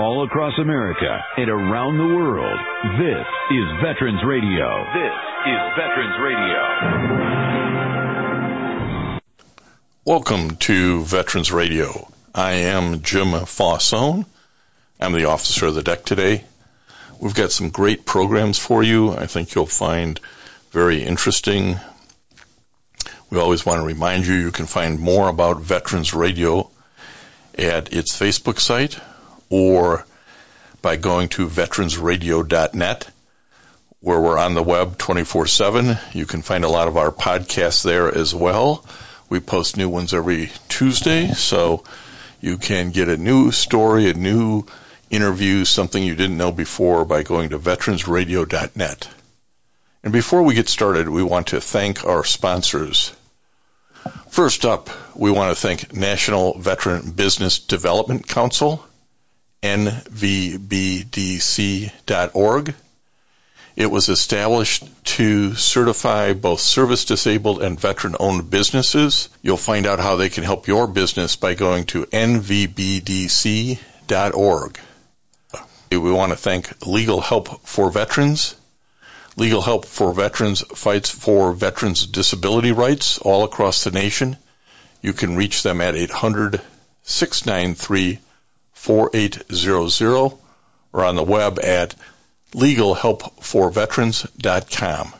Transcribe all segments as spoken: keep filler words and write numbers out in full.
all across America and around the world. This is Veterans Radio. This is Veterans Radio. Welcome to Veterans Radio. I am Jim Fossone. I'm the officer of the deck today. We've got some great programs for you. I think you'll find very interesting. We always want to remind you you can find more about Veterans Radio at its Facebook site or by going to veterans radio dot net, where we're on the web twenty-four seven. You can find a lot of our podcasts there as well. We post new ones every Tuesday, so you can get a new story, a new interview, something you didn't know before by going to veterans radio dot net. And before we get started, we want to thank our sponsors. First up, we want to thank National Veteran Business Development Council, N V B D C dot org. It was established to certify both service-disabled and veteran-owned businesses. You'll find out how they can help your business by going to N V B D C dot org. We want to thank Legal Help for Veterans. Legal Help for Veterans fights for veterans' disability rights all across the nation. You can reach them at eight hundred, six nine three, four eight zero zero or on the web at legal help for veterans dot com.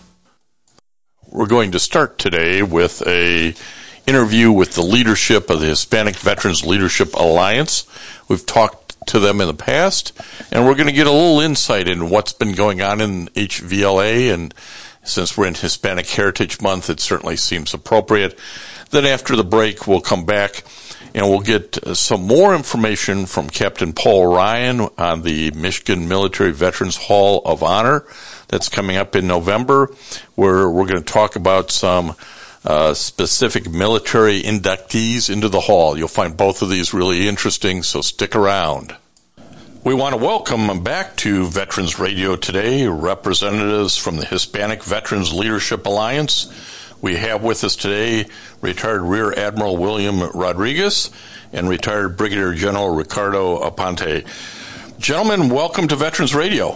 We're going to start today with a interview with the leadership of the Hispanic Veterans Leadership Alliance. We've talked to them in the past, and we're going to get a little insight in what's been going on in H V L A, and since we're in Hispanic Heritage Month, it certainly seems appropriate. Then after the break, we'll come back and we'll get some more information from Captain Paul Ryan on the Michigan Military Veterans Hall of Honor that's coming up in November, where we're going to talk about some uh, specific military inductees into the hall. You'll find both of these really interesting, so stick around. We want to welcome back to Veterans Radio today representatives from the Hispanic Veterans Leadership Alliance. We have with us today retired Rear Admiral William Rodriguez and retired Brigadier General Ricardo Aponte. Gentlemen, welcome to Veterans Radio.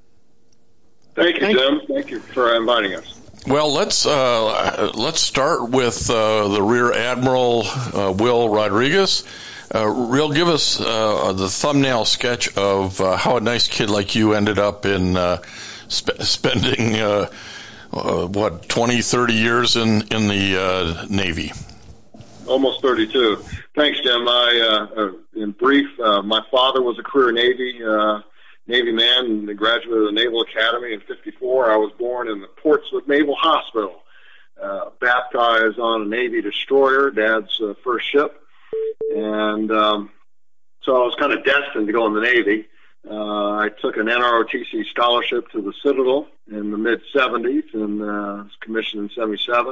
Thank you, Jim. Thank you for inviting us. Well, let's uh, let's start with uh, the Rear Admiral uh, Will Rodriguez. Uh, Real, give us uh, the thumbnail sketch of uh, how a nice kid like you ended up in uh, sp- spending, uh, uh, what, twenty, thirty years in, in the uh, Navy. Almost thirty-two. Thanks, Jim. I, uh, in brief, uh, my father was a career Navy uh, Navy man and graduate of the Naval Academy in fifty-four. I was born in the Portsmouth Naval Hospital, uh, baptized on a Navy destroyer, Dad's uh, first ship. And um, so I was kind of destined to go in the Navy. Uh, I took an N R O T C scholarship to the Citadel in the mid-seventies and uh, was commissioned in seventy-seven.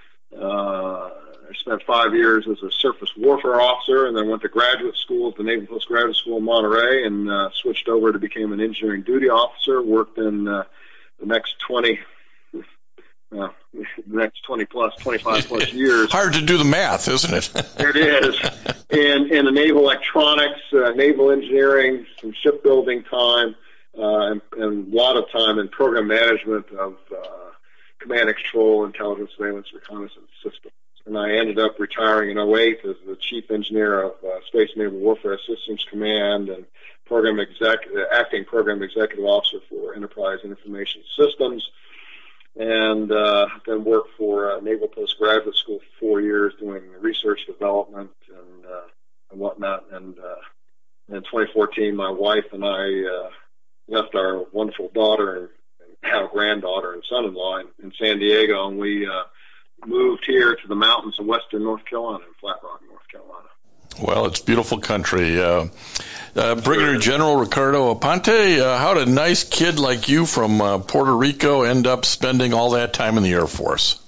Uh, I spent five years as a surface warfare officer and then went to graduate school at the Naval Postgraduate School in Monterey and uh, switched over to become an engineering duty officer, worked in uh, the next twenty Uh, the next twenty plus, twenty-five plus years. Hard to do the math, isn't it? It is. And in the naval electronics, uh, naval engineering, some shipbuilding time, uh, and, and a lot of time in program management of uh, command and control, intelligence, surveillance, reconnaissance systems. And I ended up retiring in oh eight as the chief engineer of uh, Space Naval Warfare Systems Command and program exec, acting program executive officer for Enterprise Information Systems. And uh, then worked for uh, Naval Postgraduate School for four years doing research development and, uh, and whatnot. And uh, in twenty fourteen, my wife and I uh, left our wonderful daughter and now granddaughter and son-in-law in, in San Diego, and we uh, moved here to the mountains of western North Carolina, in Flat Rock, North Carolina. Well, it's beautiful country. Uh, uh, Brigadier General Ricardo Aponte, uh, how did a nice kid like you from uh, Puerto Rico end up spending all that time in the Air Force?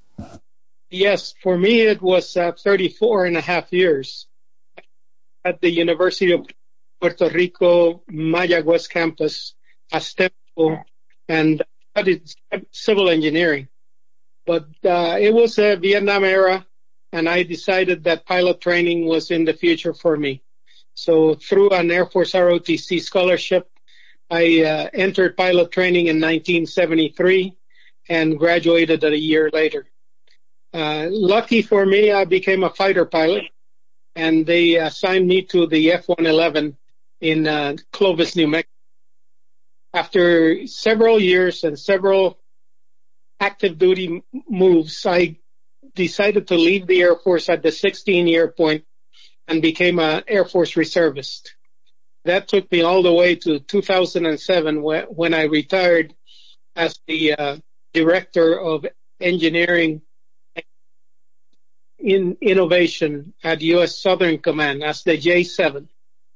Yes, for me it was uh, thirty-four and a half years at the University of Puerto Rico, Mayagüez campus, as temple, and studied civil engineering. But uh, it was a Vietnam era, and I decided that pilot training was in the future for me. So through an Air Force R O T C scholarship, I uh, entered pilot training in nineteen seventy-three and graduated a year later. Uh, lucky for me, I became a fighter pilot, and they assigned me to the F one eleven in uh, Clovis, New Mexico. After several years and several active duty moves, I decided to leave the Air Force at the sixteen-year point and became an Air Force reservist. That took me all the way to two thousand seven when I retired as the uh, Director of Engineering in Innovation at U S Southern Command as the J seven.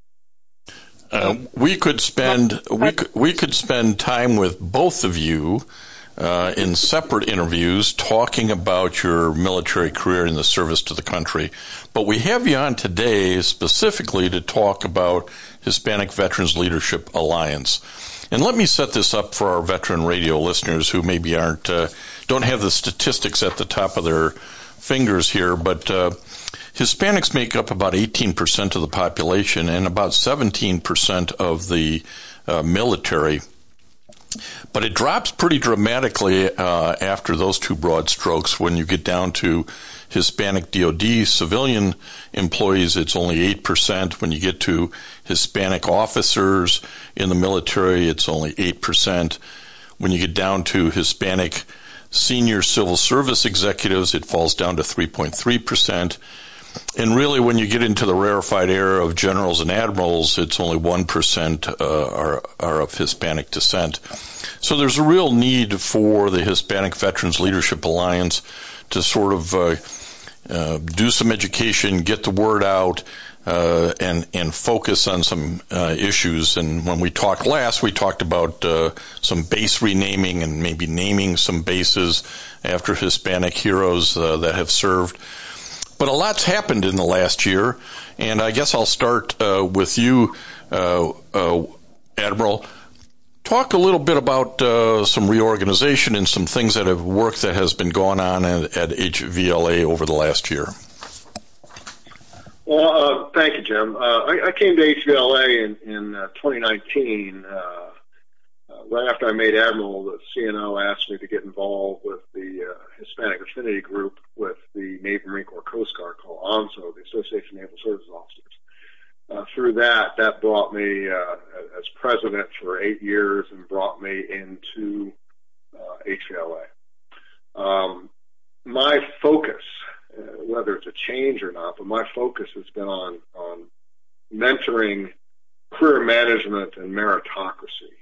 Uh, we could spend we could, we could spend time with both of you uh, in separate interviews talking about your military career in the service to the country. But we have you on today specifically to talk about Hispanic Veterans Leadership Alliance. And let me set this up for our veteran radio listeners who maybe aren't uh, don't have the statistics at the top of their fingers here, but uh, Hispanics make up about eighteen percent of the population and about seventeen percent of the uh, military. But it drops pretty dramatically uh, after those two broad strokes. When you get down to Hispanic D O D civilian employees, it's only eight percent. When you get to Hispanic officers in the military, it's only eight percent. When you get down to Hispanic senior civil service executives, it falls down to three point three percent. And really, when you get into the rarefied era of generals and admirals, it's only one percent uh, are, are of Hispanic descent. So there's a real need for the Hispanic Veterans Leadership Alliance to sort of uh, uh, do some education, get the word out, uh, and, and focus on some uh, issues. And when we talked last, we talked about uh, some base renaming and maybe naming some bases after Hispanic heroes uh, that have served. But a lot's happened in the last year, and I guess I'll start uh, with you, uh, uh, Admiral. Talk a little bit about uh, some reorganization and some things that have worked that has been going on at, at H V L A over the last year. Well, uh, thank you, Jim. Uh, I, I came to H V L A in, in uh, twenty nineteen. Uh, uh, right after I made Admiral, the C N O asked me to get involved with the uh, Hispanic Affinity Group with the Navy, Marine Corps, Coast Guard called A N S O, the Association of Naval Service Officers. Uh, through that, that brought me uh, as president for eight years and brought me into uh, H V L A. Um, my focus, uh, whether it's a change or not, but my focus has been on, on mentoring, career management, and meritocracy.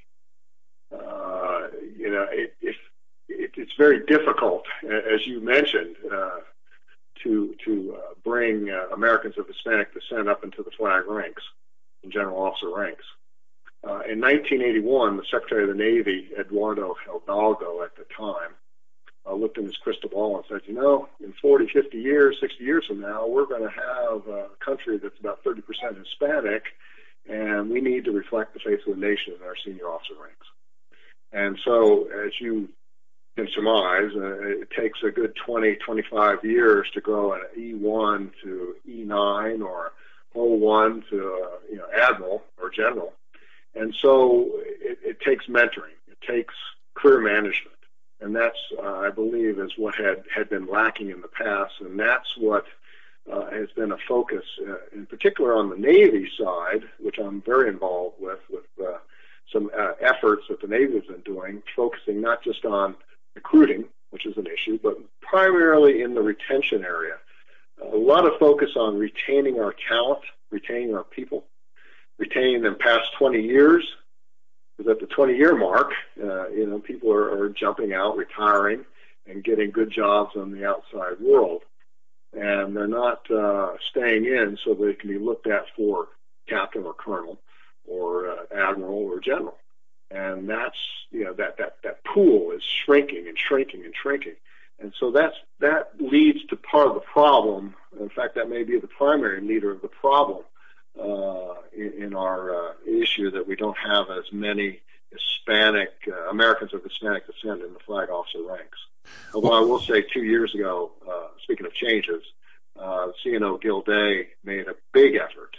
Uh, you know, it, it, it, it's very difficult, as you mentioned, uh, to to uh, bring uh, Americans of Hispanic descent up into the flag ranks, and general officer ranks. Uh, in nineteen eighty-one, the Secretary of the Navy, Eduardo Hidalgo, at the time, uh, looked in his crystal ball and said, you know, in forty, fifty years, sixty years from now, we're going to have a country that's about thirty percent Hispanic, and we need to reflect the face of the nation in our senior officer ranks. And so, as you can surmise, uh, it takes a good twenty, twenty-five years to grow an E one to E nine or O one to uh, you know admiral or general. And so it, it takes mentoring. It takes career management. And that's, uh, I believe, is what had, had been lacking in the past. And that's what uh, has been a focus, uh, in particular on the Navy side, which I'm very involved with, with uh, some uh, efforts that the Navy has been doing, focusing not just on recruiting, which is an issue, but primarily in the retention area. A lot of focus on retaining our talent, retaining our people, retaining them past twenty years, because at the twenty-year mark, uh, you know, people are, are jumping out, retiring, and getting good jobs on the outside world. And they're not uh, staying in so they can be looked at for captain or colonel or uh, admiral or general. And that's, you know, that, that, that pool is shrinking and shrinking and shrinking. And so that's, that leads to part of the problem. In fact, that may be the primary leader of the problem uh, in, in our uh, issue, that we don't have as many Hispanic, uh, Americans of Hispanic descent in the flag officer ranks. Although I will say two years ago, uh, speaking of changes, uh, C N O Gil Day made a big effort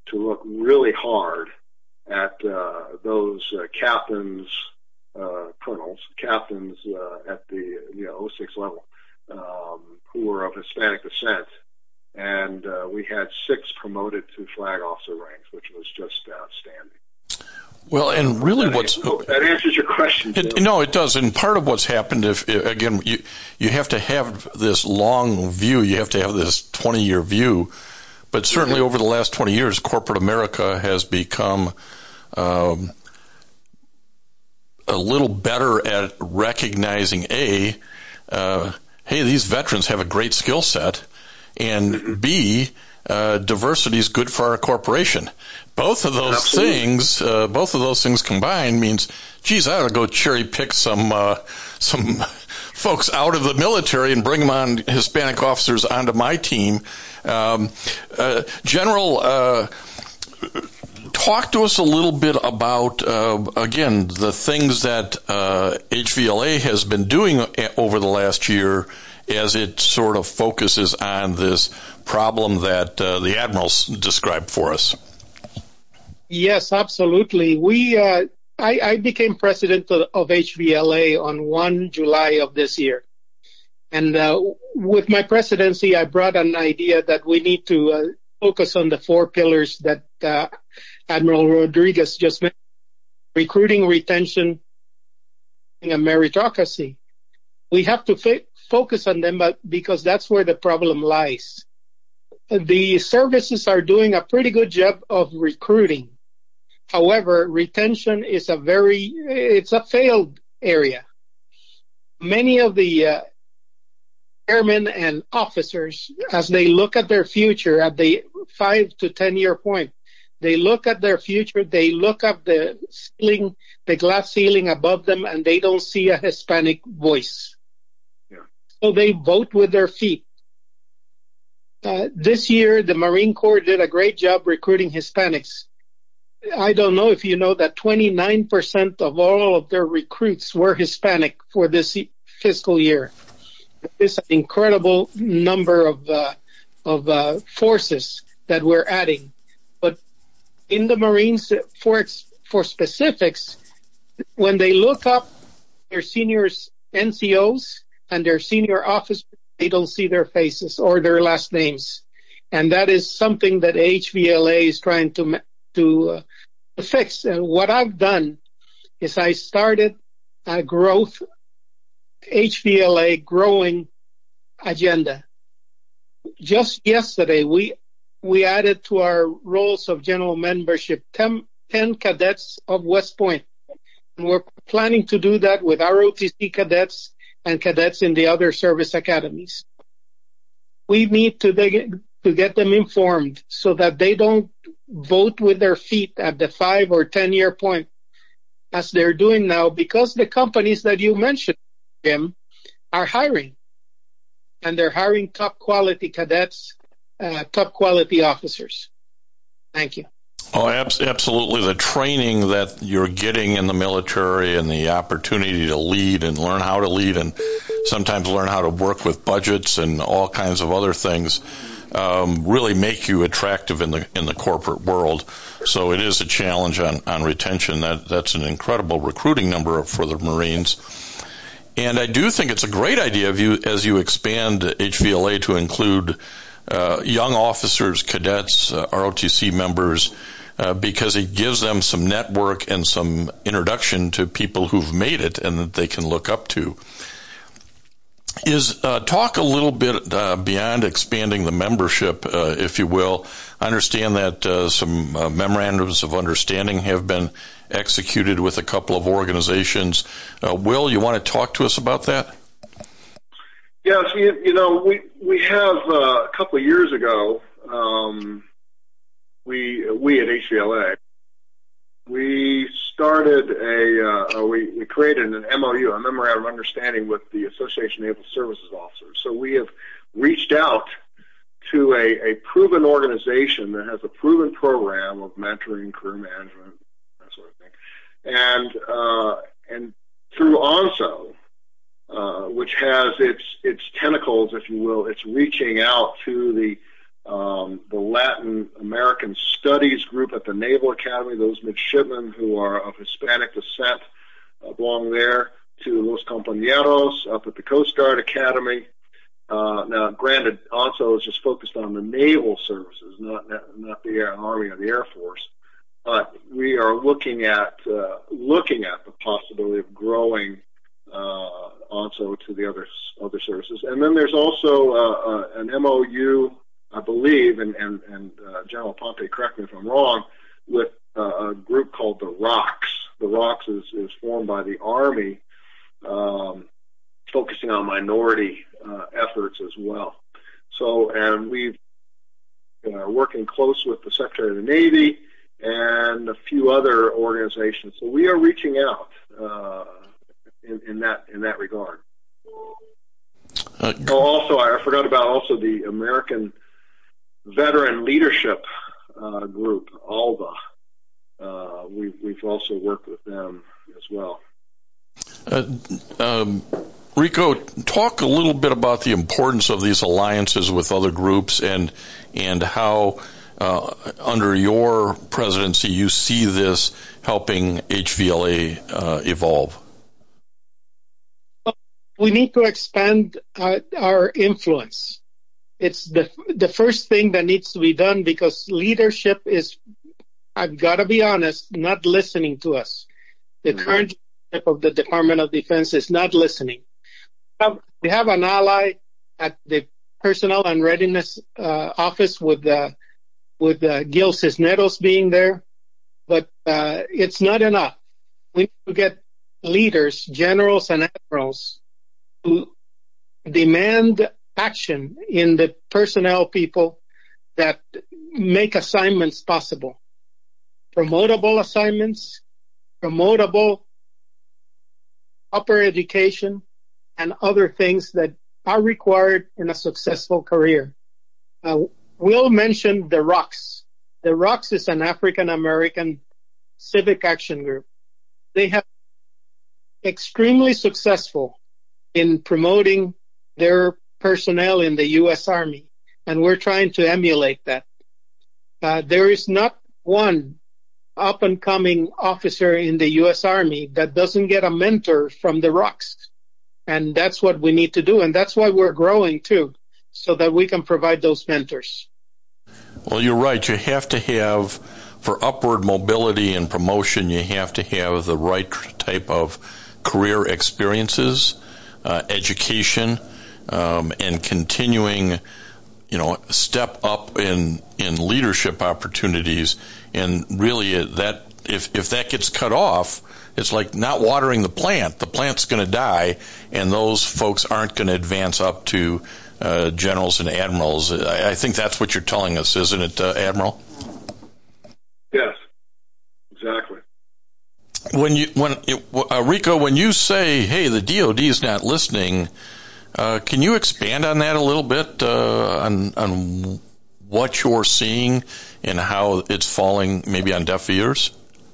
to look really hard at uh, those uh, captains, uh, colonels, captains uh, at the you know oh six level um, who were of Hispanic descent, and uh, we had six promoted to flag officer ranks, which was just outstanding. Well, and really, that what's answers, that answers your question. It, no, it does. And part of what's happened, if again, you you have to have this long view, you have to have this twenty-year view. But certainly, mm-hmm. over the last twenty years, corporate America has become um, a little better at recognizing a, uh, hey, these veterans have a great skill set, and mm-hmm. b, uh, diversity is good for our corporation. Both of those Absolutely. things, uh, both of those things combined means, geez, I ought to go cherry pick some uh, some folks out of the military and bring them on, Hispanic officers onto my team. Um, uh, General, uh, talk to us a little bit about uh, again the things that uh, H V L A has been doing over the last year, as it sort of focuses on this problem that uh, the admirals described for us. Yes, absolutely. We, uh, I, I became president of, of H V L A on the first of July of this year. And uh, with my presidency, I brought an idea that we need to uh, focus on the four pillars that uh, Admiral Rodriguez just mentioned: recruiting, retention, and meritocracy. We have to f- focus on them, but because that's where the problem lies. The services are doing a pretty good job of recruiting. However, retention is a very, it's a failed area. Many of the uh, airmen and officers, as they look at their future at the five to ten year point, they look at their future, they look up the ceiling, the glass ceiling above them, and they don't see a Hispanic voice. Yeah. So they vote with their feet. Uh, this year, the Marine Corps did a great job recruiting Hispanics. I don't know if you know that twenty-nine percent of all of their recruits were Hispanic for this fiscal year. It's an incredible number of uh, of uh, forces that we're adding. But in the Marines, for for specifics, when they look up their senior N C Os and their senior officers, they don't see their faces or their last names. And that is something that H V L A is trying to to, uh, to fix. And what I've done is I started a growth, H V L A growing agenda. Just yesterday, we we added to our roles of general membership ten, ten cadets of West Point. And we're planning to do that with R O T C cadets and cadets in the other service academies. We need to, to get them informed so that they don't vote with their feet at the five or ten year point as they're doing now, because the companies that you mentioned, Jim, are hiring. And they're hiring top quality cadets, uh, top quality officers. Thank you. Oh, absolutely. The training that you're getting in the military and the opportunity to lead and learn how to lead and sometimes learn how to work with budgets and all kinds of other things um, really make you attractive in the in the corporate world. So it is a challenge on, on retention. That That's an incredible recruiting number for the Marines. And I do think it's a great idea of you as you expand H V L A to include uh, young officers, cadets, uh, R O T C members, uh, because it gives them some network and some introduction to people who've made it and that they can look up to. Is uh, talk a little bit uh, beyond expanding the membership, uh, if you will. I understand that uh, some uh, memorandums of understanding have been executed with a couple of organizations. Uh, Will, you want to talk to us about that? Yes, you, you know, we we have uh, a couple of years ago, um, we we at H V L A, we started a, uh, we, we created an M O U, a memorandum of understanding with the Association of Naval Services Officers. So we have reached out to a, a proven organization that has a proven program of mentoring, career management, that sort of thing, and uh, and through ONSO, uh, which has its its tentacles, if you will, it's reaching out to the um, the Latin American Studies group at the Naval Academy, those midshipmen who are of Hispanic descent uh, belong there, to Los Compañeros up at the Coast Guard Academy. Uh, now, granted, ANSO is just focused on the naval services, not not the Air, Army or the Air Force. But we are looking at uh, looking at the possibility of growing uh, ANSO to the other other services. And then there's also uh, uh, an M O U, I believe, and and, and uh, General Ponte, correct me if I'm wrong, with uh, a group called the ROCKS. The ROCKS is, is formed by the Army, um, focusing on minority uh, efforts as well. So, and we've uh, working close with the Secretary of the Navy and a few other organizations. So we are reaching out uh, in, in that in that regard. Uh, oh, also, I forgot about also the American Veteran Leadership uh, Group, ALVA. Uh, we've, we've also worked with them as well. Uh, um, Rico, talk a little bit about the importance of these alliances with other groups and and how, uh, under your presidency, you see this helping H V L A uh, evolve. We need to expand uh, our influence. It's the the first thing that needs to be done, because leadership is, I've got to be honest, not listening to us. The mm-hmm. current leadership of the Department of Defense is not listening. We have an ally at the Personnel and Readiness uh, Office with uh, with uh, Gil Cisneros being there, but uh, it's not enough. We need to get leaders, generals and admirals, to demand action in the personnel people that make assignments possible. Promotable assignments, promotable upper education, and other things that are required in a successful career. Uh, Will mentioned the ROCKS. The ROCKS is an African American civic action group. They have extremely successful in promoting their personnel in the U S Army, and we're trying to emulate that. Uh, there is not one up-and-coming officer in the U S Army that doesn't get a mentor from the ROCKS, and that's what we need to do, and that's why we're growing too, so that we can provide those mentors. Well, you're right. You have to have, for upward mobility and promotion, you have to have the right type of career experiences, uh, education, um, and continuing, you know, step up in, in leadership opportunities. And really that, if, if that gets cut off, it's like not watering the plant. The plant's going to die, and those folks aren't going to advance up to uh, generals and admirals. I, I think that's what you're telling us, isn't it, uh, Admiral? Yes, exactly. When you, when it, uh, Rico, when you say, "Hey, the D O D is not listening," uh, can you expand on that a little bit, uh, on on what you're seeing and how it's falling maybe on deaf ears?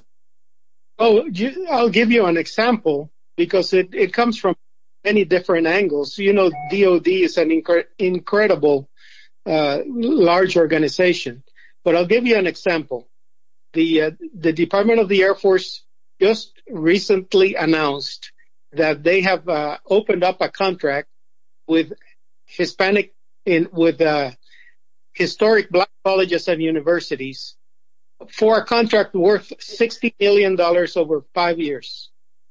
Oh, I'll give you an example, because it, it comes from many different angles. You know, D O D is an incre- incredible uh, large organization, but I'll give you an example. The uh, the Department of the Air Force just recently announced that they have uh, opened up a contract with Hispanic in with uh, historic black colleges and universities for a contract worth sixty million dollars over five years.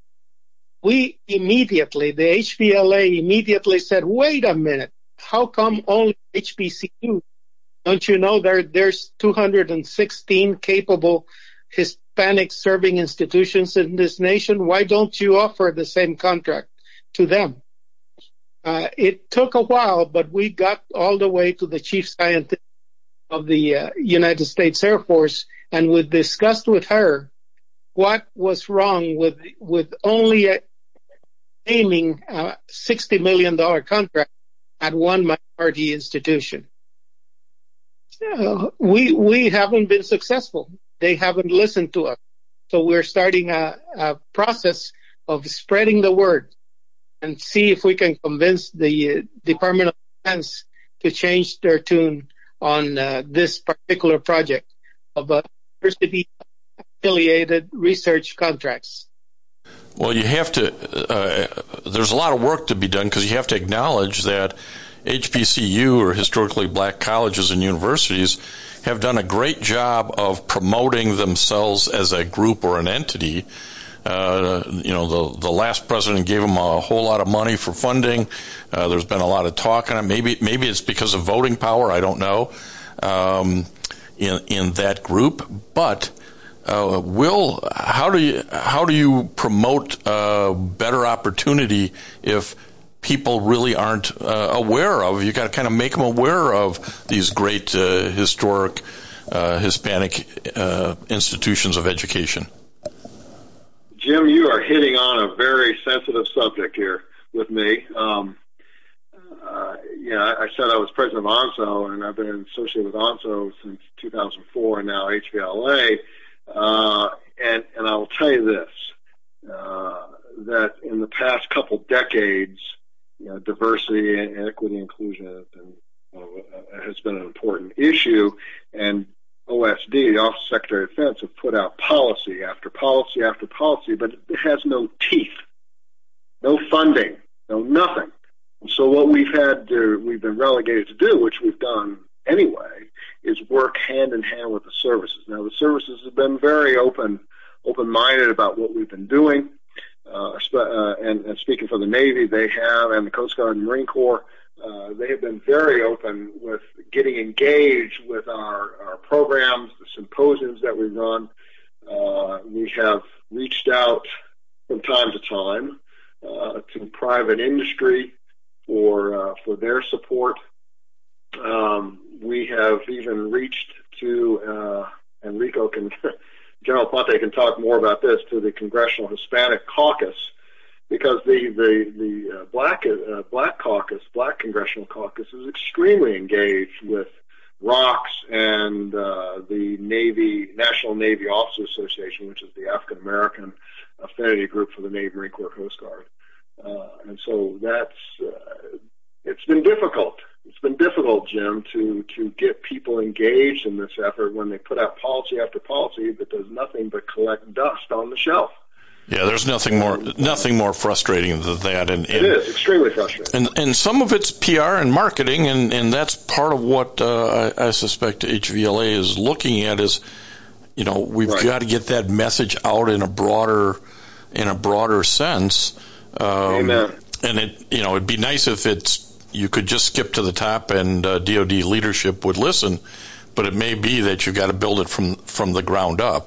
We immediately, the H V L A immediately said, wait a minute, how come only H B C U? Don't you know there there's two hundred sixteen capable Hispanic serving institutions in this nation? Why don't you offer the same contract to them? Uh, it took a while, but we got all the way to the chief scientist of the uh, United States Air Force, and we discussed with her what was wrong with with only a, aiming a sixty million dollars contract at one minority institution. Uh, we we haven't been successful. They haven't listened to us. So we're starting a, a process of spreading the word and see if we can convince the uh, Department of Defense to change their tune on uh, this particular project of uh, university-affiliated research contracts. Well, you have to, uh, there's a lot of work to be done because you have to acknowledge that H B C U, or historically black colleges and universities, have done a great job of promoting themselves as a group or an entity. Uh, you know, the the last president gave them a whole lot of money for funding. Uh, there's been a lot of talk on it. Maybe maybe it's because of voting power. I don't know. Um, in in that group, but uh, Will, how do you how do you promote uh, better opportunity if people really aren't uh, aware of? You got to kind of make them aware of these great uh, historic uh, Hispanic uh, institutions of education. Jim, you are hitting on a very sensitive subject here with me. Um, uh, yeah, I said I was president of O N S O, and I've been associated with O N S O since two thousand four, and now H V L A. Uh, and, and I will tell you this, uh, that in the past couple decades, you know, diversity and equity inclusion has been, uh, has been an important issue, and O S D, the Office of Secretary of Defense, have put out policy after policy after policy, but it has no teeth, no funding, no nothing. And so what we've had to, we've been relegated to do, which we've done anyway, is work hand in hand with the services. Now, the services have been very open, open-minded about what we've been doing. Uh, uh, and, and speaking for the Navy, they have, and the Coast Guard and Marine Corps, uh, they have been very open with getting engaged with our, our programs, the symposiums that we run. Uh, we have reached out from time to time uh, to private industry for uh, for their support. Um, we have even reached to, uh, and Rico can, General Ponte can talk more about this, to the Congressional Hispanic Caucus, because the the the uh, Black uh, Black Caucus, Black Congressional Caucus, is extremely engaged with R O C S and uh, the Navy National Navy Officers Association, which is the African American affinity group for the Navy, Marine Corps, Coast Guard, uh, and so that's uh, it's been difficult. It's been difficult, Jim, to to get people engaged in this effort when they put out policy after policy that does nothing but collect dust on the shelf. Yeah, there's nothing more nothing more frustrating than that. And, and it is extremely frustrating. And and some of it's P R and marketing, and, and that's part of what uh, I, I suspect H V L A is looking at. Is, you know, we've right. got to get that message out in a broader in a broader sense. Um, Amen. And it you know it'd be nice if it's you could just skip to the top and uh, D O D leadership would listen, but it may be that you've got to build it from from the ground up.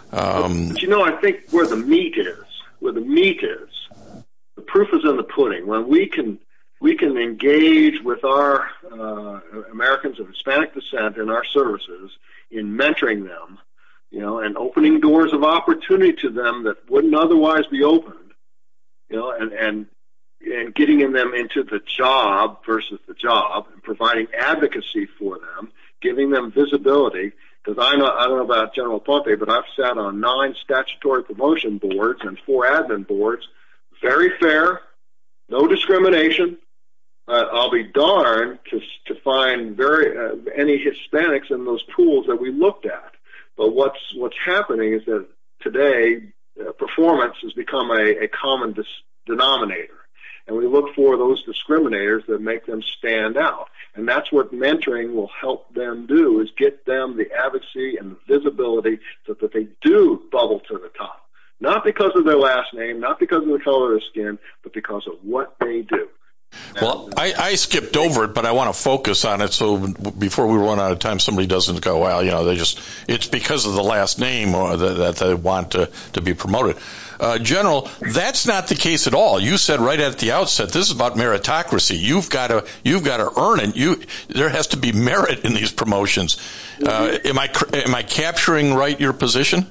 Um, but, you know, I think where the meat is, where the meat is, the proof is in the pudding. When we can we can engage with our uh, Americans of Hispanic descent in our services in mentoring them, you know, and opening doors of opportunity to them that wouldn't otherwise be opened, you know, and and and getting them into the job versus the job, and providing advocacy for them, giving them visibility. Because I know I don't know about General Ponte, but I've sat on nine statutory promotion boards and four admin boards. Very fair, no discrimination. Uh, I'll be darned to to find very uh, any Hispanics in those pools that we looked at. But what's what's happening is that today uh, performance has become a, a common dis- denominator. And we look for those discriminators that make them stand out. And that's what mentoring will help them do, is get them the advocacy and the visibility so that they do bubble to the top. Not because of their last name, not because of the color of their skin, but because of what they do. Well, I, I skipped over it, but I want to focus on it so before we run out of time, somebody doesn't go, well, you know, they just, it's because of the last name or the, that they want to, to be promoted. Uh, General, that's not the case at all. You said right at the outset, this is about meritocracy. You've got to, you've got to earn it. You, there has to be merit in these promotions. Uh, am I, am I capturing right your position?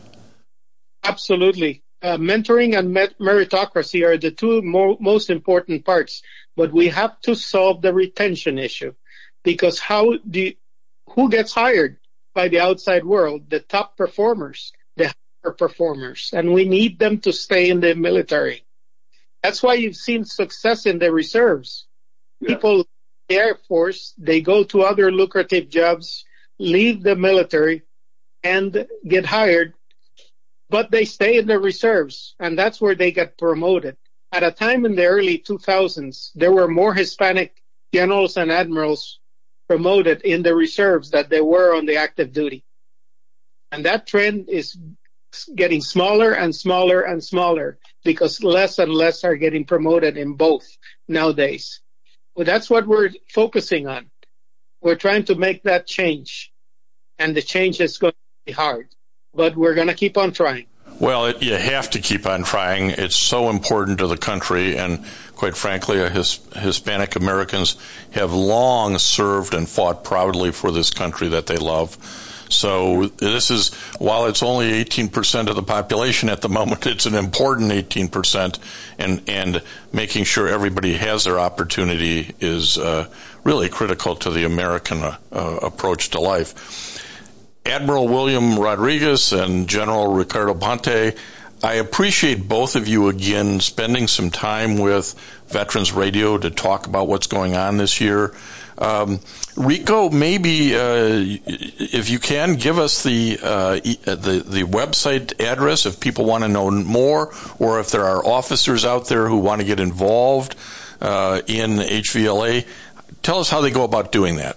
Absolutely. Uh, mentoring and met- meritocracy are the two mo- most important parts, but we have to solve the retention issue, because how do you, who gets hired by the outside world? The top performers, the higher performers, and we need them to stay in the military. That's why you've seen success in the reserves. Yeah. People the Air Force, they go to other lucrative jobs, leave the military, and get hired, but they stay in the reserves, and that's where they get promoted. At a time in the early two thousands, there were more Hispanic generals and admirals promoted in the reserves than there were on the active duty. And that trend is getting smaller and smaller and smaller because less and less are getting promoted in both nowadays. Well, that's what we're focusing on. We're trying to make that change, and the change is going to be hard, but we're going to keep on trying. Well, it, you have to keep on trying. It's so important to the country, and quite frankly, his, Hispanic Americans have long served and fought proudly for this country that they love. So this is, while it's only eighteen percent of the population at the moment, it's an important eighteen percent, and, and making sure everybody has their opportunity is uh, really critical to the American uh, approach to life. Admiral William Rodriguez and General Ricardo Ponte, I appreciate both of you again spending some time with Veterans Radio to talk about what's going on this year. Um, Rico, maybe uh, if you can, give us the, uh, the the website address if people want to know more, or if there are officers out there who want to get involved uh, in H V L A. Tell us how they go about doing that.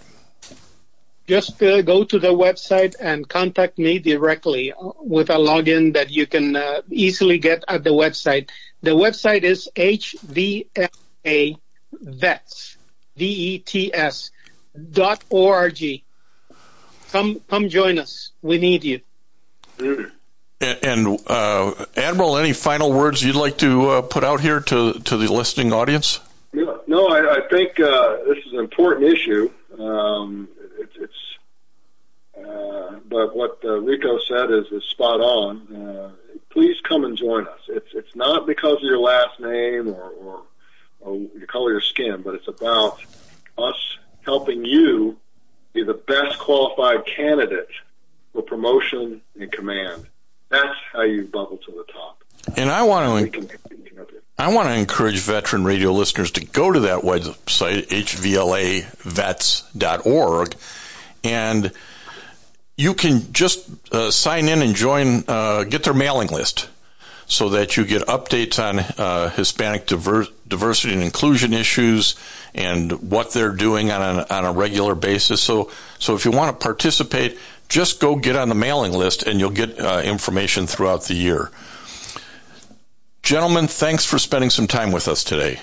Just uh, go to the website and contact me directly with a login that you can uh, easily get at the website. The website is H V L A Vets, V E T S, dot org. Come, come join us. We need you. And, and uh, Admiral, any final words you'd like to uh, put out here to, to the listening audience? No, no I, I think uh, this is an important issue. Um, It's, it's uh, but what uh, Rico said is, is spot on. Uh, please come and join us. It's it's not because of your last name or, or, or the color of your skin, but it's about us helping you be the best qualified candidate for promotion and command. That's how you bubble to the top. And I want to I want to encourage Veteran Radio listeners to go to that website, H V L A vets dot org, and you can just uh, sign in and join, uh, get their mailing list so that you get updates on uh, Hispanic diver- diversity and inclusion issues and what they're doing on a, on a regular basis. So, so if you want to participate, just go get on the mailing list and you'll get uh, information throughout the year. Gentlemen, thanks for spending some time with us today.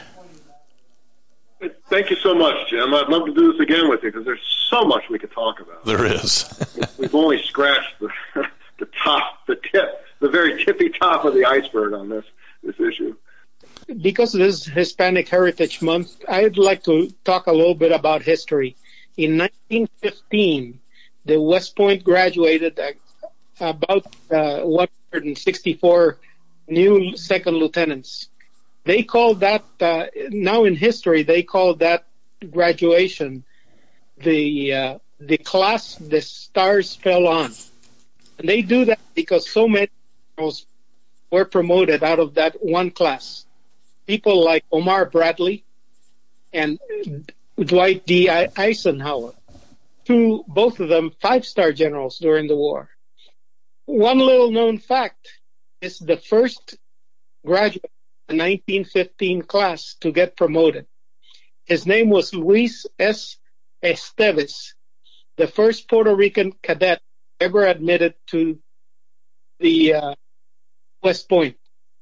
Thank you so much, Jim. I'd love to do this again with you because there's so much we could talk about. There is. We've only scratched the, the top, the tip, the very tippy top of the iceberg on this, this issue. Because this is Hispanic Heritage Month, I'd like to talk a little bit about history. In nineteen fifteen, the West Point graduated about uh, one hundred sixty-four new second lieutenants. They called that, uh, now in history, they call that graduation the uh, the class the stars fell on. And they do that because so many generals were promoted out of that one class. People like Omar Bradley and Dwight D. Eisenhower, two, both of them five-star generals during the war. One little known fact is the first graduate in the nineteen fifteen class to get promoted. His name was Luis S. Esteves, the first Puerto Rican cadet ever admitted to the uh, West Point.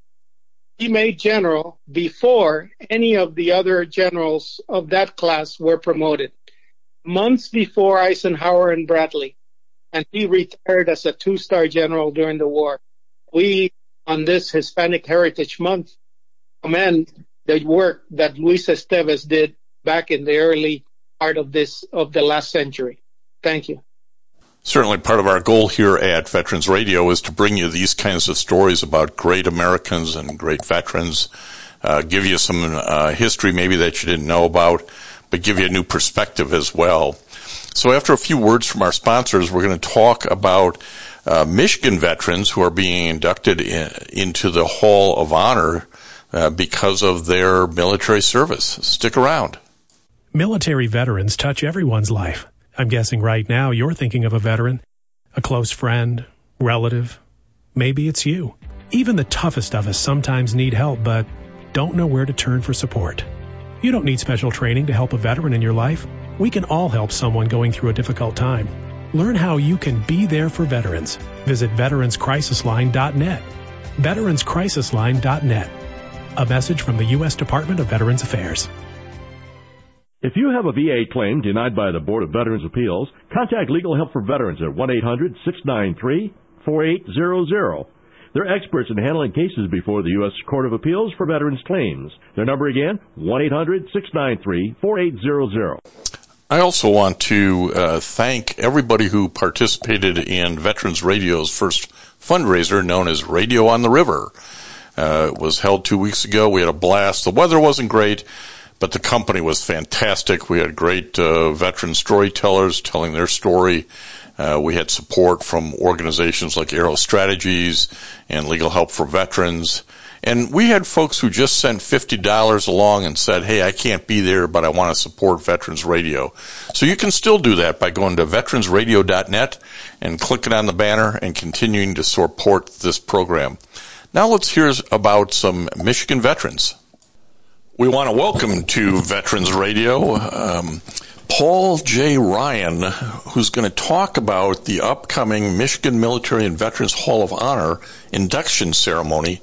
He made general before any of the other generals of that class were promoted, months before Eisenhower and Bradley, and he retired as a two-star general during the war. We, on this Hispanic Heritage Month, commend the work that Luis Esteves did back in the early part of this of the last century. Thank you. Certainly part of our goal here at Veterans Radio is to bring you these kinds of stories about great Americans and great veterans, uh, give you some uh, history maybe that you didn't know about, but give you a new perspective as well. So after a few words from our sponsors, we're going to talk about uh, Michigan veterans who are being inducted in, into the Hall of Honor uh, because of their military service. Stick around. Military veterans touch everyone's life. I'm guessing right now you're thinking of a veteran, a close friend, relative. Maybe it's you. Even the toughest of us sometimes need help, but don't know where to turn for support. You don't need special training to help a veteran in your life. We can all help someone going through a difficult time. Learn how you can be there for veterans. Visit veterans crisis line dot net. veterans crisis line dot net. A message from the U S Department of Veterans Affairs. If you have a V A claim denied by the Board of Veterans Appeals, contact Legal Help for Veterans at one eight hundred six nine three four eight zero zero. They're experts in handling cases before the U S Court of Appeals for Veterans Claims. Their number again, one eight hundred six nine three four eight zero zero. I also want to uh, thank everybody who participated in Veterans Radio's first fundraiser known as Radio on the River. Uh, it was held two weeks ago. We had a blast. The weather wasn't great, but the company was fantastic. We had great uh, veteran storytellers telling their story. Uh, we had support from organizations like Aero Strategies and Legal Help for Veterans. And we had folks who just sent fifty dollars along and said, hey, I can't be there, but I want to support Veterans Radio. So you can still do that by going to veterans radio dot net and clicking on the banner and continuing to support this program. Now let's hear about some Michigan veterans. We want to welcome to Veterans Radio um, Paul J. Ryan, who's going to talk about the upcoming Michigan Military and Veterans Hall of Honor induction ceremony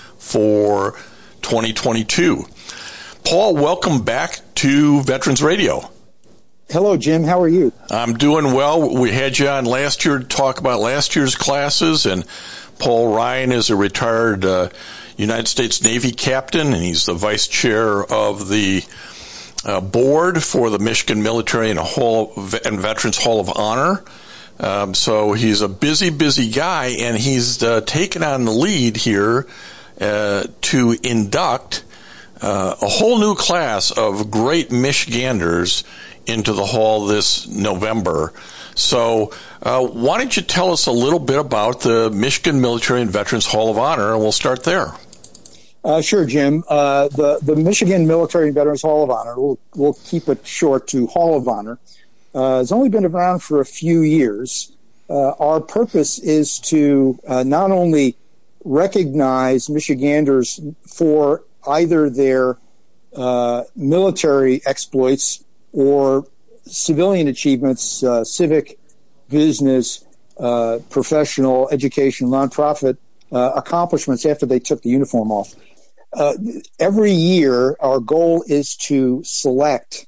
for twenty twenty-two. Paul, welcome back to Veterans Radio. Hello, Jim. How are you? I'm doing well. We had you on last year to talk about last year's classes, and Paul Ryan is a retired uh, United States Navy captain, and he's the vice chair of the uh, board for the Michigan Military and, Hall and Veterans Hall of Honor. Um, so he's a busy, busy guy, and he's uh, taken on the lead here Uh, to induct uh, a whole new class of great Michiganders into the hall this November. So uh, why don't you tell us a little bit about the Michigan Military and Veterans Hall of Honor, and we'll start there. Uh, sure, Jim. Uh, the, the Michigan Military and Veterans Hall of Honor, we'll, we'll keep it short to Hall of Honor, uh, has only been around for a few years. Uh, our purpose is to uh, not only recognize Michiganders for either their uh, military exploits or civilian achievements, uh, civic, business, uh, professional, education, nonprofit uh, accomplishments after they took the uniform off. Uh, every year, our goal is to select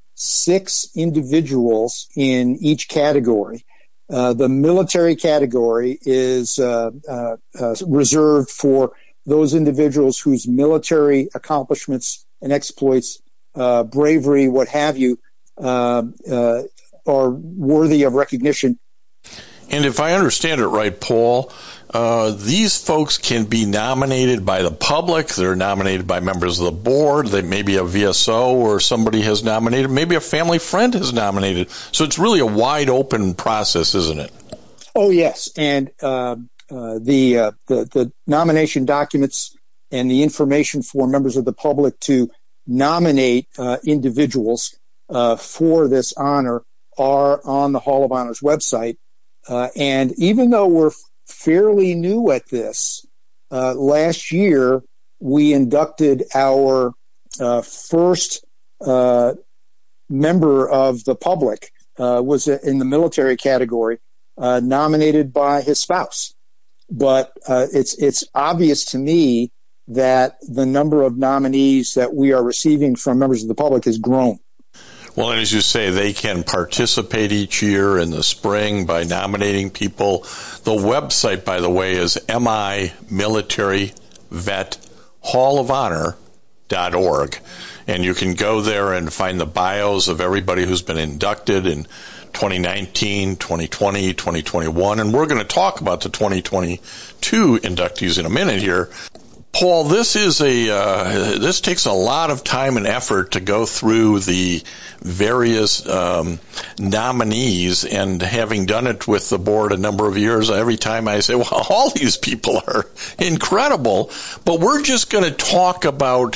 six individuals in each category. Uh, the military category is uh, uh, uh, reserved for those individuals whose military accomplishments and exploits, uh, bravery, what have you, uh, uh, are worthy of recognition. And if I understand it right, Paul, uh, these folks can be nominated by the public. They're nominated by members of the board. They maybe a V S O or somebody has nominated. Maybe a family friend has nominated. So it's really a wide open process, isn't it? Oh, yes. And uh, uh, the, uh, the the nomination documents and the information for members of the public to nominate uh, individuals uh, for this honor are on the Hall of Honor's website. Uh, and even though we're fairly new at this, uh, last year we inducted our uh, first uh, member of the public, uh, was in the military category, uh, nominated by his spouse. But uh, it's it's obvious to me that the number of nominees that we are receiving from members of the public has grown. Well, and as you say, they can participate each year in the spring by nominating people. The website, by the way, is M I Military Vet Hall of Honor dot org. And you can go there and find the bios of everybody who's been inducted in twenty nineteen, twenty twenty, twenty twenty-one. And we're going to talk about the twenty twenty-two inductees in a minute here. Paul, this is a uh, this takes a lot of time and effort to go through the various um, nominees, and having done it with the board a number of years, every time I say, well, all these people are incredible, but we're just going to talk about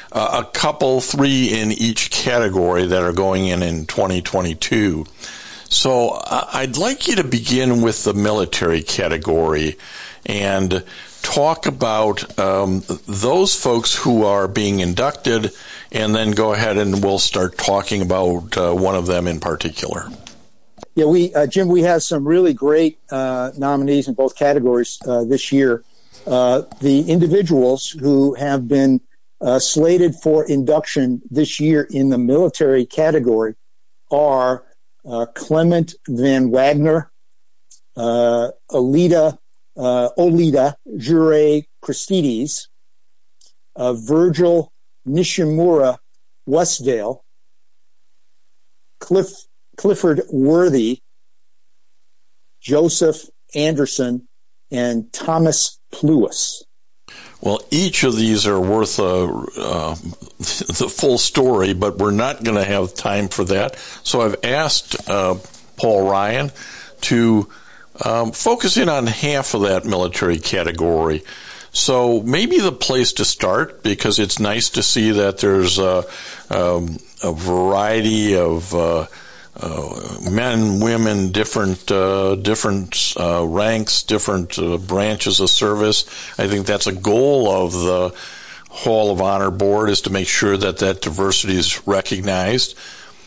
uh, a couple, three in each category that are going in in twenty twenty-two. So uh, I'd like you to begin with the military category and talk about um, those folks who are being inducted, and then go ahead and we'll start talking about uh, one of them in particular. Yeah, we uh, Jim, we have some really great uh, nominees in both categories uh, this year. Uh, the individuals who have been uh, slated for induction this year in the military category are uh, Clement Van Wagner, uh, Alida, uh, Olida Jure Christides, uh, Virgil Nishimura Westdale, Cliff, Clifford Worthy, Joseph Anderson, and Thomas Pluis. Well, each of these are worth uh, uh, the full story, but we're not going to have time for that. So I've asked uh, Paul Ryan to um, focus in on half of that military category. So maybe the place to start, because it's nice to see that there's a, um, a variety of uh, uh, men, women, different uh, different uh, ranks, different uh, branches of service. I think that's a goal of the Hall of Honor Board, is to make sure that that diversity is recognized.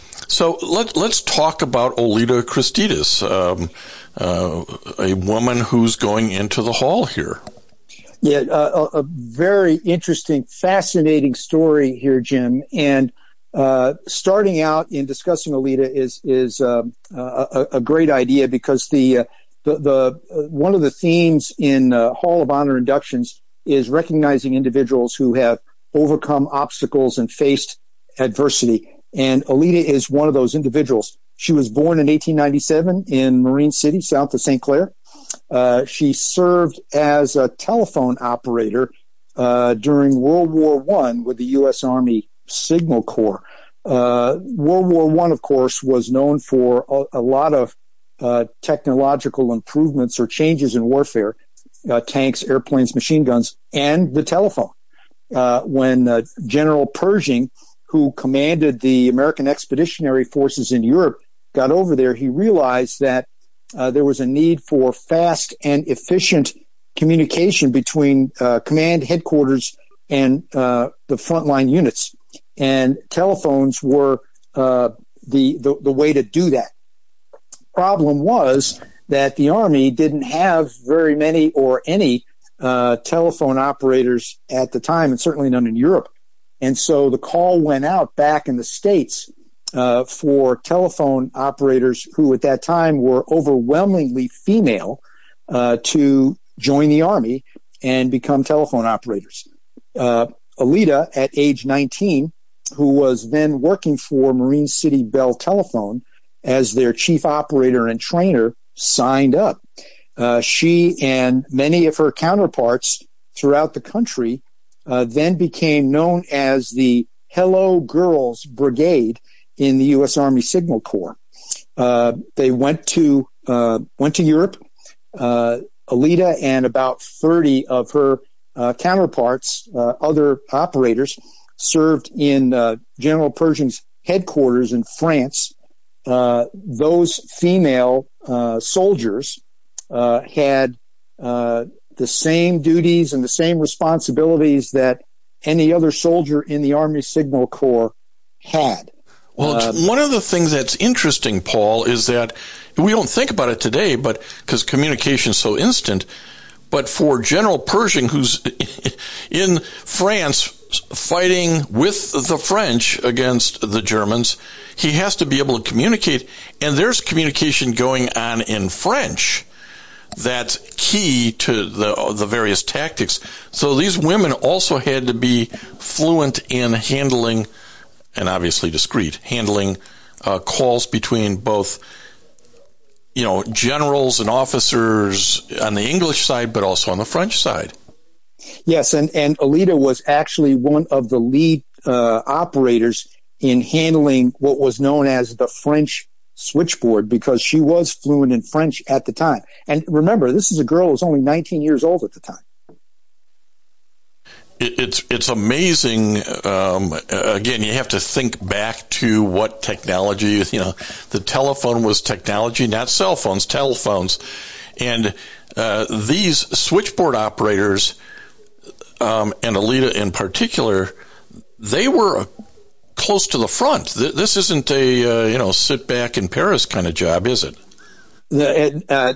So let, let's talk about Olida Christides, um, uh, a woman who's going into the hall here. Yeah, uh, a, a very interesting, fascinating story here, Jim. And uh, starting out in discussing Olida is is um, a, a great idea, because the uh, the, the uh, one of the themes in uh, Hall of Honor inductions is recognizing individuals who have overcome obstacles and faced adversity. And Olida is one of those individuals. She was born in eighteen ninety-seven in Marine City, south of Saint Clair. Uh, she served as a telephone operator uh, during World War One with the U S Army Signal Corps. Uh, World War One, of course, was known for a, a lot of uh, technological improvements or changes in warfare, uh, tanks, airplanes, machine guns, and the telephone. Uh, when uh, General Pershing, who commanded the American Expeditionary Forces in Europe, got over there, he realized that Uh, there was a need for fast and efficient communication between uh, command headquarters and uh, the frontline units, and telephones were uh, the, the the way to do that. Problem was that the Army didn't have very many or any uh, telephone operators at the time, and certainly none in Europe. And so the call went out back in the States Uh, for telephone operators who at that time were overwhelmingly female uh, to join the Army and become telephone operators. Uh, Olida, at age nineteen, who was then working for Marine City Bell Telephone as their chief operator and trainer, signed up. Uh, she and many of her counterparts throughout the country uh, then became known as the Hello Girls Brigade in the U S Army Signal Corps. Uh, they went to uh, went to Europe. Uh, Olida and about thirty of her uh, counterparts, uh, other operators, served in uh, General Pershing's headquarters in France. Uh, those female uh, soldiers uh, had uh, the same duties and the same responsibilities that any other soldier in the Army Signal Corps had. Well, it's one of the things that's interesting, Paul, is that we don't think about it today, but because communication is so instant, but for General Pershing, who's in France fighting with the French against the Germans, he has to be able to communicate, and there's communication going on in French that's key to the the various tactics. So these women also had to be fluent in handling, and obviously discreet, handling uh, calls between both, you know, generals and officers on the English side, but also on the French side. Yes, and, and Olida was actually one of the lead uh, operators in handling what was known as the French switchboard, because she was fluent in French at the time. And remember, this is a girl who was only nineteen years old at the time. it, it's it's amazing. Um, again, you have to think back to what technology. You know, the telephone was technology, not cell phones. Telephones, and uh, these switchboard operators, um, and Alida in particular, they were close to the front. This isn't a uh, you know sit back in Paris kind of job, is it? The, uh,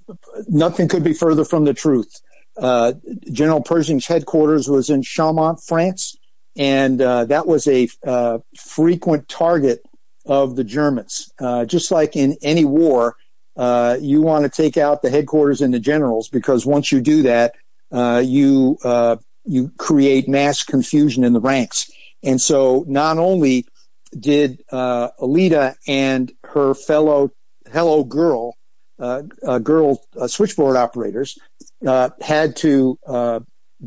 nothing could be further from the truth. Uh, General Pershing's headquarters was in Chaumont, France, and uh, that was a uh, frequent target of the Germans. Uh, just like in any war, uh, you want to take out the headquarters and the generals, because once you do that, uh, you uh, you create mass confusion in the ranks. And so not only did uh, Alida and her fellow Hello Girl, uh, uh, girl uh, switchboard operators uh, had to uh,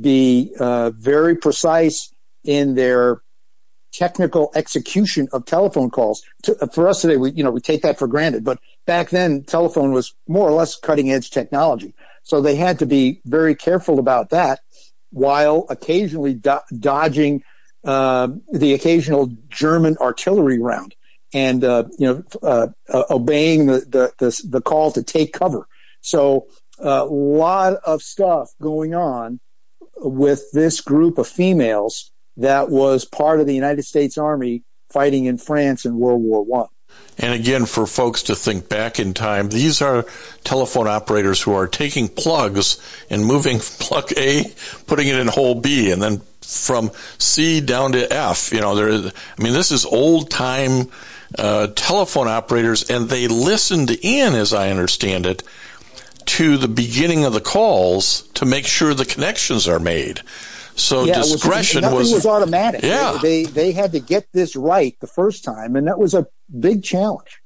be uh, very precise in their technical execution of telephone calls. To, for us today, we you know we take that for granted, but back then telephone was more or less cutting edge technology, so they had to be very careful about that, while occasionally do- dodging uh, the occasional German artillery round. And, uh, you know, uh, uh, obeying the, the, the, the call to take cover. So a uh, lot of stuff going on with this group of females that was part of the United States Army fighting in France in World War One. And again, for folks to think back in time, these are telephone operators who are taking plugs and moving plug A, putting it in hole B, and then from C down to F. You know, there. I mean, this is old time uh, telephone operators, and they listened in, as I understand it, to the beginning of the calls to make sure the connections are made. So yeah, discretion was, was, was automatic. Yeah. They, they they had to get this right the first time, and that was a big challenge.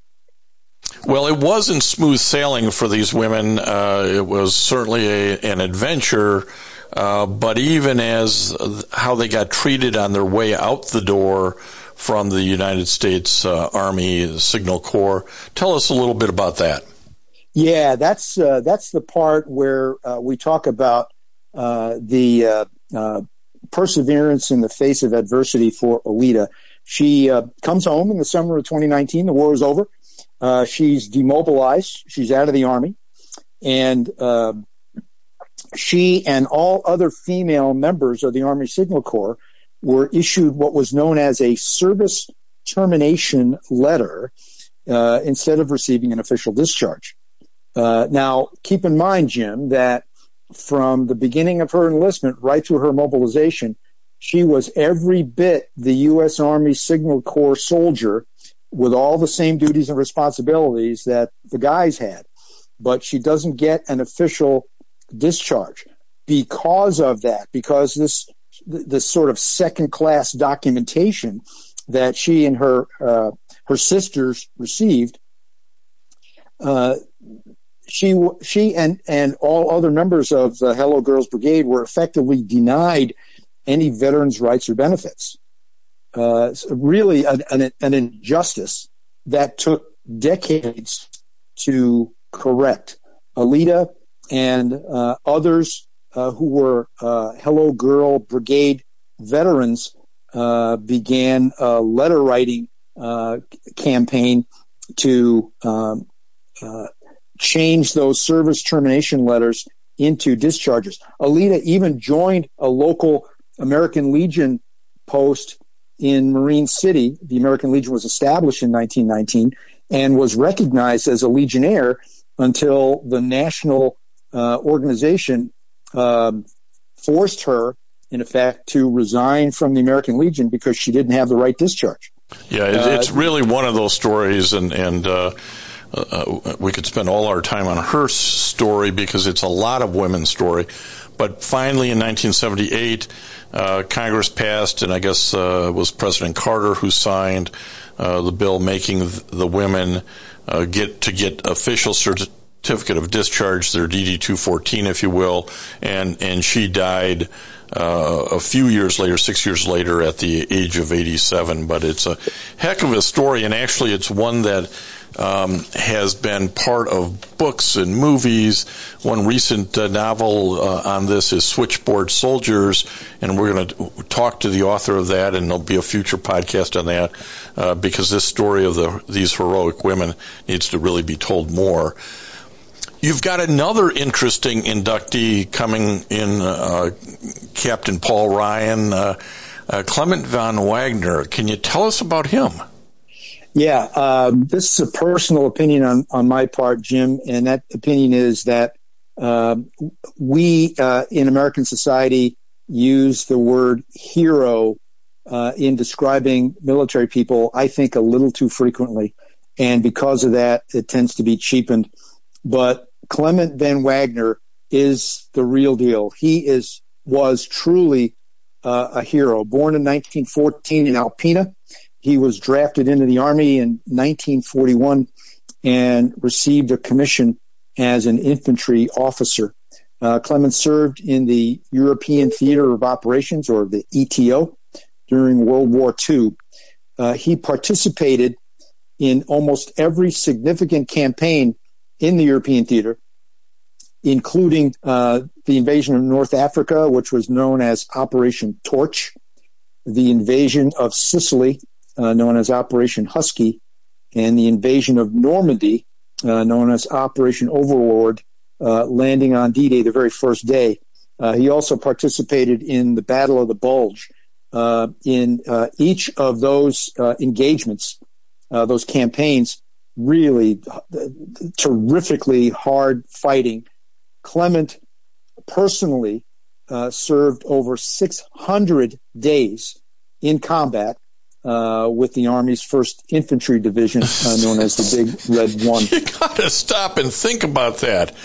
Well, it wasn't smooth sailing for these women. Uh, it was certainly a, an adventure. Uh, but even as how they got treated on their way out the door from the United States uh, Army Signal Corps, tell us a little bit about that. Yeah, that's uh, that's the part where uh, we talk about uh, the uh, uh, perseverance in the face of adversity for Alida. She uh, comes home in the summer of twenty nineteen. The war is over. Uh, she's demobilized. She's out of the Army, and uh, she and all other female members of the Army Signal Corps were issued what was known as a service termination letter uh, instead of receiving an official discharge. Uh, now, keep in mind, Jim, that from the beginning of her enlistment right through her mobilization, she was every bit the U S. Army Signal Corps soldier with all the same duties and responsibilities that the guys had. But she doesn't get an official discharge because of that, because this this sort of second-class documentation that she and her uh, her sisters received, uh, she she and and all other members of the Hello Girls Brigade were effectively denied any veterans' rights or benefits. Uh, really an, an, an injustice that took decades to correct. Alida and uh, others uh, who were uh, Hello Girl Brigade veterans uh, began a letter writing uh, campaign to um, uh, change those service termination letters into discharges. Alida even joined a local American Legion post in Marine City. The American Legion was established in nineteen nineteen and was recognized as a Legionnaire until the national uh, organization um, forced her, in effect, to resign from the American Legion because she didn't have the right discharge. Yeah, it's uh, really one of those stories, and, and uh, uh, we could spend all our time on her story because it's a lot of women's story. But finally, in nineteen seventy-eight, uh, Congress passed, and I guess uh, it was President Carter who signed uh, the bill making the women uh, get to get official cert- certificate of discharge, their D D two fourteen, if you will, and, and she died uh, a few years later, six years later, at the age of eighty-seven. But it's a heck of a story, and actually it's one that um, has been part of books and movies. One recent uh, novel uh, on this is Switchboard Soldiers, and we're going to talk to the author of that, and there'll be a future podcast on that, uh, because this story of the, these heroic women needs to really be told more. You've got another interesting inductee coming in, uh, Captain Paul Ryan, uh, uh, Clement von Wagner. Can you tell us about him? Yeah, um, this is a personal opinion on, on my part, Jim, and that opinion is that uh, we uh, in American society use the word hero uh, in describing military people, I think, a little too frequently, and because of that, it tends to be cheapened. But Clement von Wagner is the real deal. He is was truly uh, a hero. Born in nineteen fourteen in Alpena, he was drafted into the Army in nineteen forty-one and received a commission as an infantry officer. Uh, Clement served in the European Theater of Operations, or the E T O, during World War Two. Uh, he participated in almost every significant campaign in the European theater, including uh, the invasion of North Africa, which was known as Operation Torch, the invasion of Sicily, uh, known as Operation Husky, and the invasion of Normandy, uh, known as Operation Overlord, uh, landing on D-Day the very first day. Uh, he also participated in the Battle of the Bulge. Uh, in uh, each of those uh, engagements, uh, those campaigns, really terrifically hard fighting. Clement personally uh, served over six hundred days in combat uh, with the Army's first Infantry Division, uh, known as the Big Red One. You got to stop and think about that.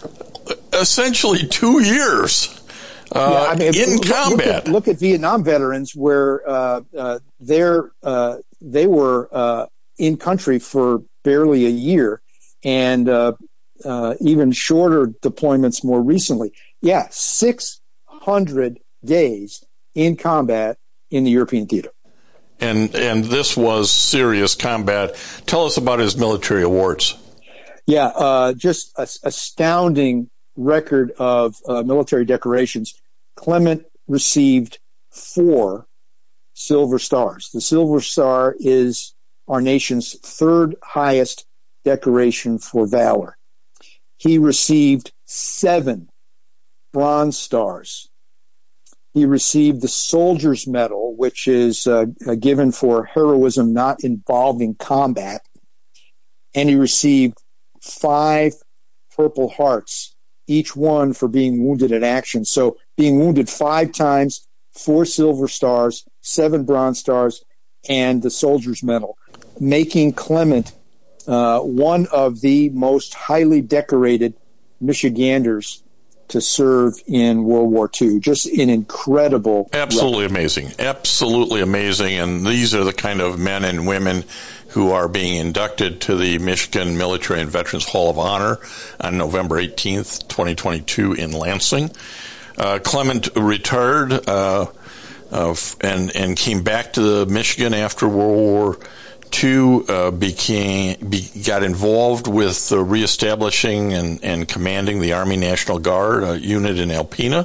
Essentially two years uh, yeah, I mean, in look, combat. Look at, look at Vietnam veterans, where uh, uh, they're, uh, they were uh, in country for barely a year, and uh, uh, even shorter deployments more recently. Yeah, six hundred days in combat in the European theater. And and this was serious combat. Tell us about his military awards. Yeah, uh, just a, astounding record of uh, military decorations. Clement received four Silver Stars. The Silver Star is our nation's third highest decoration for valor. He received seven Bronze Stars. He received the Soldier's Medal, which is uh, given for heroism not involving combat. And he received five Purple Hearts, each one for being wounded in action. So being wounded five times, four Silver Stars, seven Bronze Stars, and the Soldier's Medal, making Clement uh, one of the most highly decorated Michiganders to serve in World War Two. Just an incredible Absolutely record. amazing. Absolutely amazing. And these are the kind of men and women who are being inducted to the Michigan Military and Veterans Hall of Honor on November eighteenth, twenty twenty-two in Lansing. Uh, Clement retired uh, uh, and, and came back to Michigan after World War Two, uh, became be, got involved with uh, reestablishing and, and commanding the Army National Guard uh, unit in Alpena.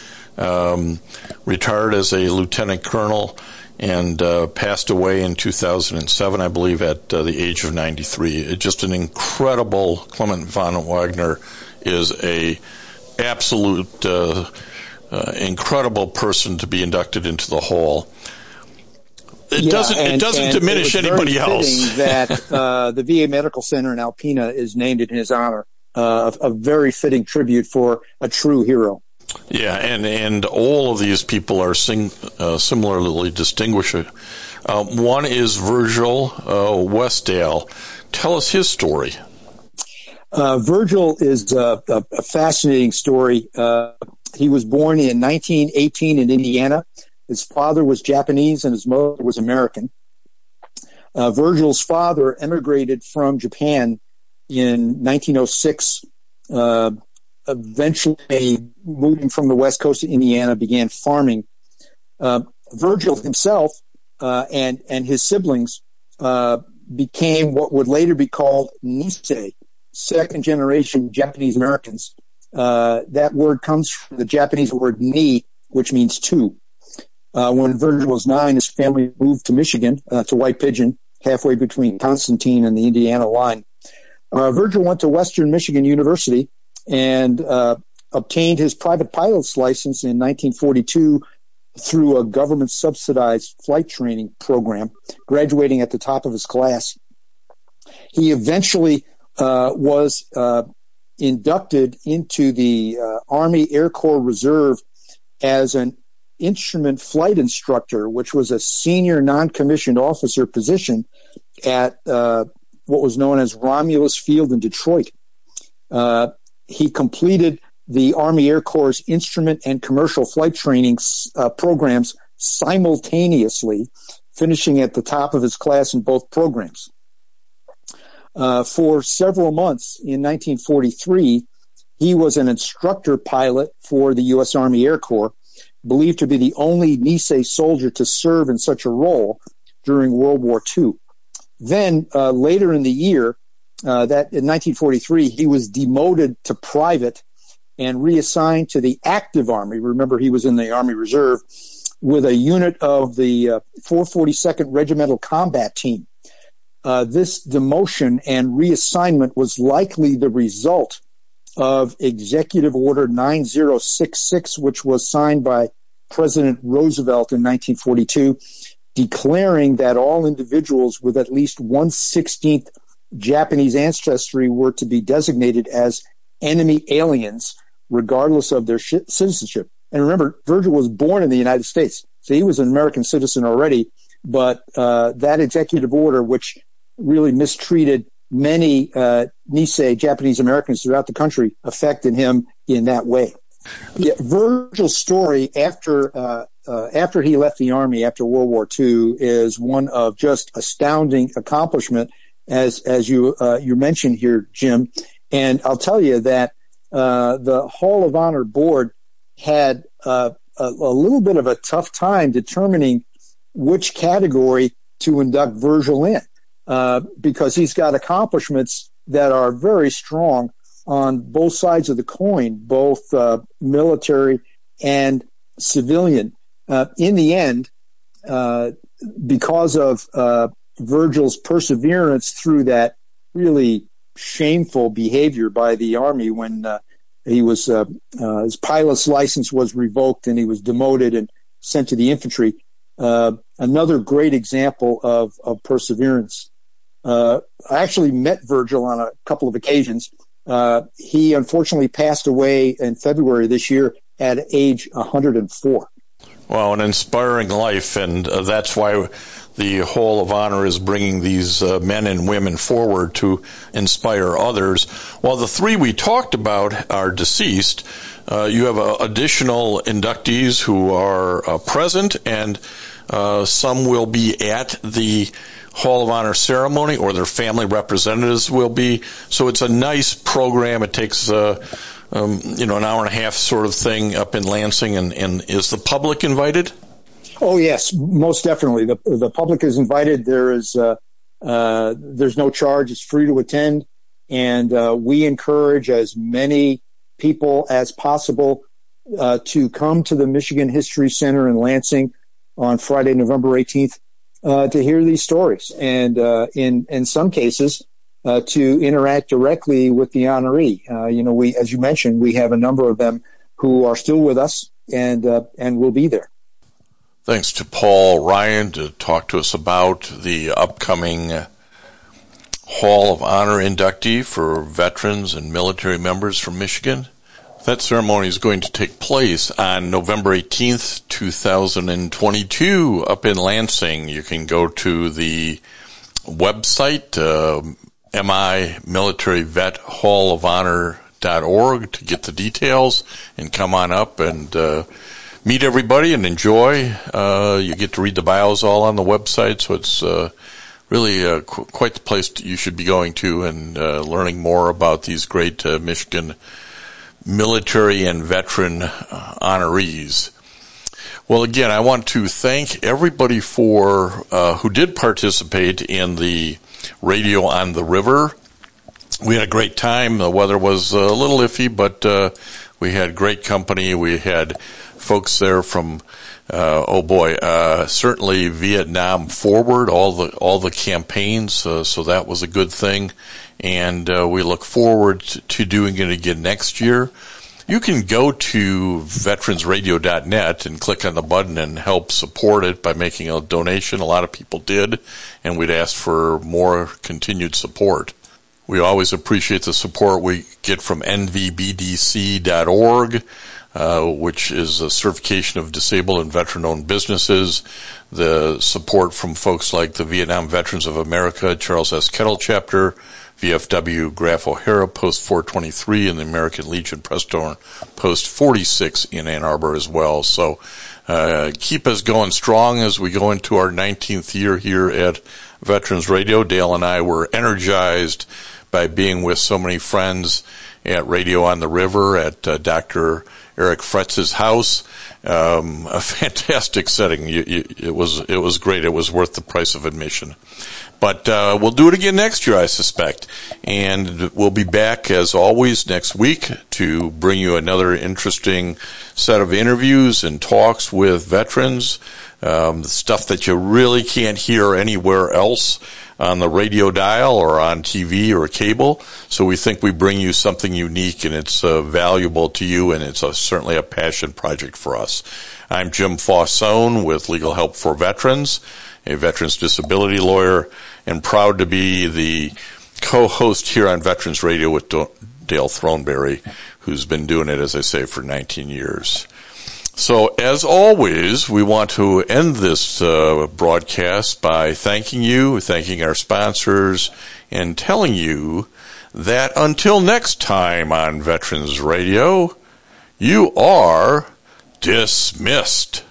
Um, retired as a lieutenant colonel and uh, passed away in two thousand seven, I believe, at uh, the age of ninety-three. It's just an incredible. Clement von Wagner is a absolute uh, uh, incredible person to be inducted into the hall. It yeah, doesn't. And, it doesn't diminish it anybody else. that uh, the V A Medical Center in Alpena is named in his honor. Uh, a, a very fitting tribute for a true hero. Yeah, and and all of these people are sing, uh, similarly distinguished. Uh, one is Virgil uh, Westdale. Tell us his story. Uh, Virgil is a, a, a fascinating story. Uh, he was born in nineteen eighteen in Indiana. His father was Japanese and his mother was American. Uh, Virgil's father emigrated from Japan in nineteen oh six, uh, eventually moving from the West Coast to Indiana, began farming. Uh, Virgil himself uh, and and his siblings uh, became what would later be called Nisei, second generation Japanese Americans. Uh, that word comes from the Japanese word ni, which means two. Uh, when Virgil was nine, his family moved to Michigan, uh, to White Pigeon, halfway between Constantine and the Indiana line. Uh, Virgil went to Western Michigan University and uh, obtained his private pilot's license in nineteen forty-two through a government-subsidized flight training program, graduating at the top of his class. He eventually uh, was uh, inducted into the uh, Army Air Corps Reserve as an instrument flight instructor, which was a senior non-commissioned officer position at uh, what was known as Romulus Field in Detroit. Uh, he completed the Army Air Corps' instrument and commercial flight training uh, programs simultaneously, finishing at the top of his class in both programs. Uh, for several months in nineteen forty-three, he was an instructor pilot for the U S Army Air Corps, believed to be the only Nisei soldier to serve in such a role during World War Two. Then, uh, later in the year, uh, that in nineteen forty-three, he was demoted to private and reassigned to the active Army. Remember, he was in the Army Reserve with a unit of the uh, four forty-second Regimental Combat Team. Uh, this demotion and reassignment was likely the result of Executive Order nine oh six six, which was signed by President Roosevelt in nineteen forty-two, declaring that all individuals with at least one sixteenth Japanese ancestry were to be designated as enemy aliens, regardless of their sh- citizenship. And remember, Virgil was born in the United States, so he was an American citizen already, but uh, that executive order, which really mistreated many uh, Nisei Japanese Americans throughout the country, affected him in that way. Yeah, Virgil's story after uh, uh, after he left the Army after World War Two is one of just astounding accomplishment, as as you uh, you mentioned here, Jim. And I'll tell you that uh, the Hall of Honor board had uh, a, a little bit of a tough time determining which category to induct Virgil in. Uh, because he's got accomplishments that are very strong on both sides of the coin, both uh, military and civilian. Uh, in the end, uh, because of uh, Virgil's perseverance through that really shameful behavior by the Army when uh, he was uh, uh, his pilot's license was revoked and he was demoted and sent to the infantry, uh, another great example of, of perseverance. Uh, I actually met Virgil on a couple of occasions. Uh, he unfortunately passed away in February this year at age one hundred four. Wow, an inspiring life, and uh, that's why the Hall of Honor is bringing these uh, men and women forward to inspire others. While the three we talked about are deceased, uh, you have uh, additional inductees who are uh, present, and uh, some will be at the Hall of Honor ceremony, or their family representatives will be. So it's a nice program. It takes, uh, um, you know, an hour and a half sort of thing up in Lansing. And, and is the public invited? Oh, yes, most definitely. The, the public is invited. There is, uh, uh, there's no charge. It's free to attend. And uh, we encourage as many people as possible uh, to come to the Michigan History Center in Lansing on Friday, November eighteenth. Uh, to hear these stories, and uh, in in some cases, uh, to interact directly with the honoree. Uh, you know, we, as you mentioned, we have a number of them who are still with us and uh, and will be there. Thanks to Paul Ryan to talk to us about the upcoming Hall of Honor inductee for veterans and military members from Michigan. That ceremony is going to take place on November eighteenth, two thousand twenty-two, up in Lansing. You can go to the website, uh, M I Military Vet Hall of Honor dot org, to get the details and come on up and uh, meet everybody and enjoy. Uh, you get to read the bios all on the website, so it's uh, really uh, qu- quite the place you should be going to and uh, learning more about these great uh, Michigan military and veteran uh, honorees. Well, again, I want to thank everybody for uh, who did participate in the Radio on the River. We had a great time. The weather was a little iffy, but uh, we had great company. We had folks there from Uh, oh boy, uh, certainly Vietnam Forward, all the, all the campaigns, uh, so that was a good thing. And, uh, we look forward to, to doing it again next year. You can go to veterans radio dot net and click on the button and help support it by making a donation. A lot of people did, and we'd ask for more continued support. We always appreciate the support we get from N V B D C dot org. Uh, which is a certification of disabled and veteran-owned businesses, the support from folks like the Vietnam Veterans of America, Charles S. Kettle Chapter, V F W Graf O'Hara Post four twenty-three, and the American Legion Preston Post forty-six in Ann Arbor as well. So uh, keep us going strong as we go into our nineteenth year here at Veterans Radio. Dale and I were energized by being with so many friends at Radio on the River, at uh, Doctor Eric Fretz's house. Um, a fantastic setting. You, you, it was it was great. It was worth the price of admission. But uh, we'll do it again next year, I suspect. And we'll be back, as always, next week to bring you another interesting set of interviews and talks with veterans, um, the stuff that you really can't hear anywhere else on the radio dial or on T V or cable. So we think we bring you something unique, and it's uh, valuable to you, and it's a, certainly a passion project for us. I'm Jim Fausone with Legal Help for Veterans, a veterans disability lawyer, and proud to be the co-host here on Veterans Radio with Dale Throneberry, who's been doing it, as I say, for nineteen years. So, as always, we want to end this uh, broadcast by thanking you, thanking our sponsors, and telling you that until next time on Veterans Radio, you are dismissed.